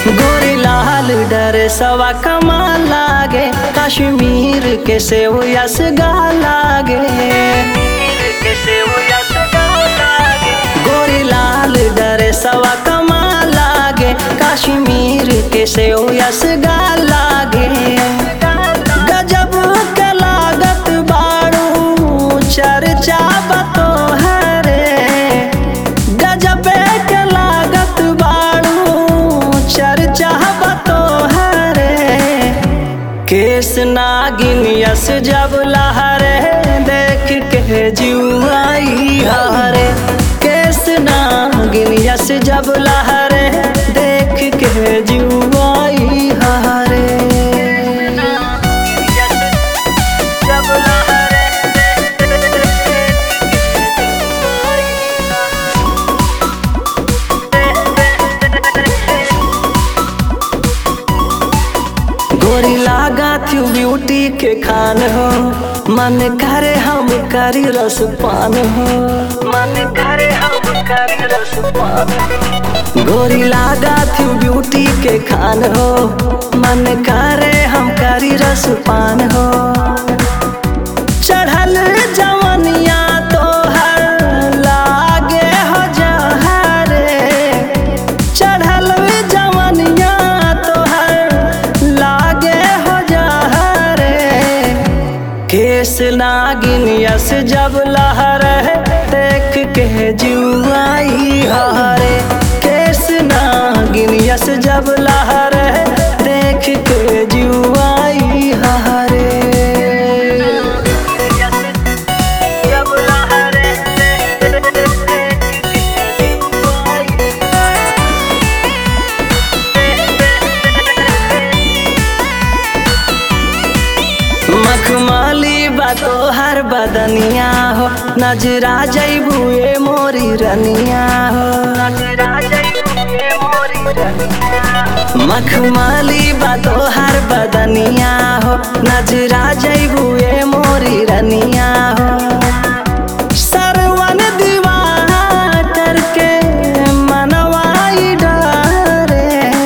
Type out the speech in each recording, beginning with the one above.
गोरी लाल ड्रेसवा कमाल लागे, कश्मीर के सेव यसगा लागे। गोरी लाल ड्रेसवा कमाल लागे, कश्मीर के सेव यसगा लागे। गजब के लागत बाड़ू चर्चा बतो हरे, गजब के लागत बाड़ू चर्चा बतो हरे। केस नागिन यस जब लहरे, देख के जुआई हरे। केस नागिन यस जब लहरे, देख के जुआई हरे। गोरी लागा थी ब्यूटी के खान हो, मन करे हम करी रसपान हो, मन करे हम करी रसपान हो। गोरी लागा थी ब्यूटी के खान हो, मन करे हम करी रसपान हो। चढ़ल जवनिया तो हर लागे हो जहरे, चढ़ल जवनिया तो हर लागे हो जहरे। केस नागिन यस जब लहरे, देख के जुआई हरे। केस नागिन यस जब लहरे, देख के जुआई हरे। मखमली बातो हर बदनिया हो, नजरा जैबुए मोरी रनिया हो। मखमली बातो हर बदनिया हो, नजरा जैबुए मोरी रनिया हो। सरवन दीवाना करके मनवाई डरे,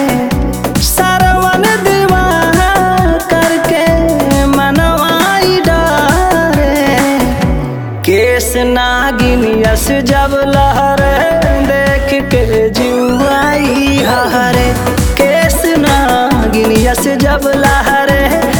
सरवन दीवाना करके मनवाई डरे। केस नागिन यस जब लहरे, देख के जुआई हरे। केस नागिन यस जब लहरे,